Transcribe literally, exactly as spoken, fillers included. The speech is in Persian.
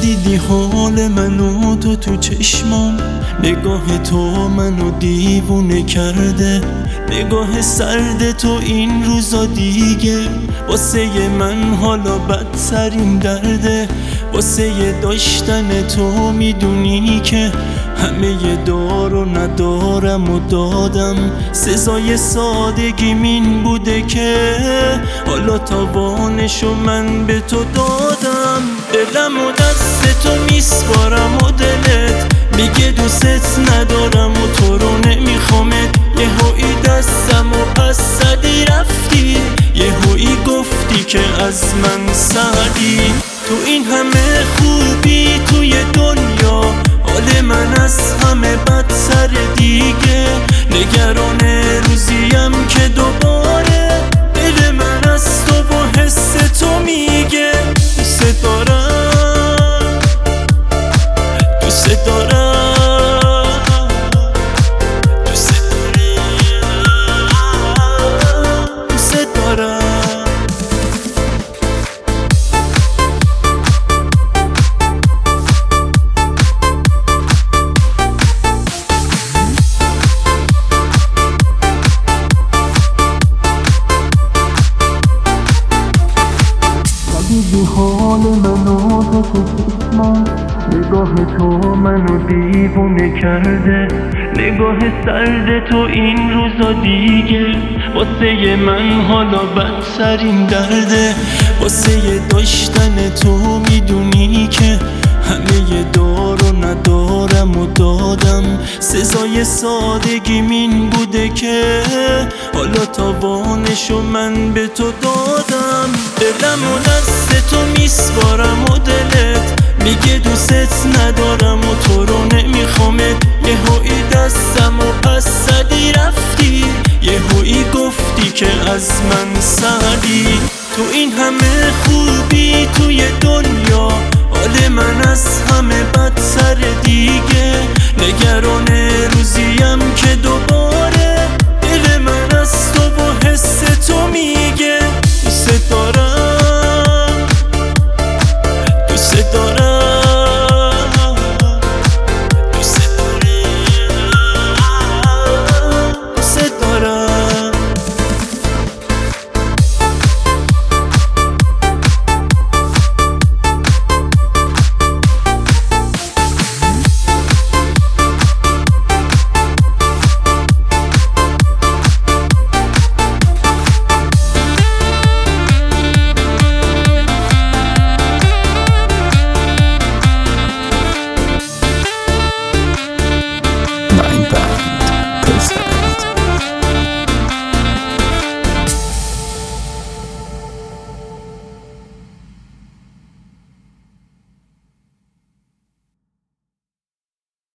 دیدی حال منو تو تو چشمام، نگاه تو منو دیوونه کرده، نگاه سرد تو این روزا دیگه واسه من حالا بدترین درده. واسه داشتن تو میدونی که همه دار و ندارم و دادم، سزای سادگیم این بوده که حالا تاوانشو من به تو دادم. دلم و دست تو میسپارم و دلت میگه دوست ندارم و تو رو نمیخوامت. یه هایی دستم و پس زدی رفتی، یه هایی گفتی که از من سردی. تو این همه خوبی توی دنیا، حال من از همه بدتر دیگه. نگران روزیم که دوباره دل من از تو و حس تو میگه دوست دارم، دوست دارم، دوست دارم، دوست دارم. دیدی حال منو تو تو چشمام، نگاه تو منو دیوونه کرده، نگاه سرد تو این روزا دیگه واسه من حالا بدترین درده. واسه داشتن تو میدونی که همه دار و ندارم و دادم، سزای سادگیم این بوده که حالا تاوانشو من به تو دادم. دلم و دست تو میسپارم و دلت میگه دوست ندارم و تو رو نمیخوامت. یه هایی دستم و پس زدی رفتی، یه هایی گفتی که از من سردی. تو این همه خوبی توی دنیا، حال من از همه بدتر دیگه. نگران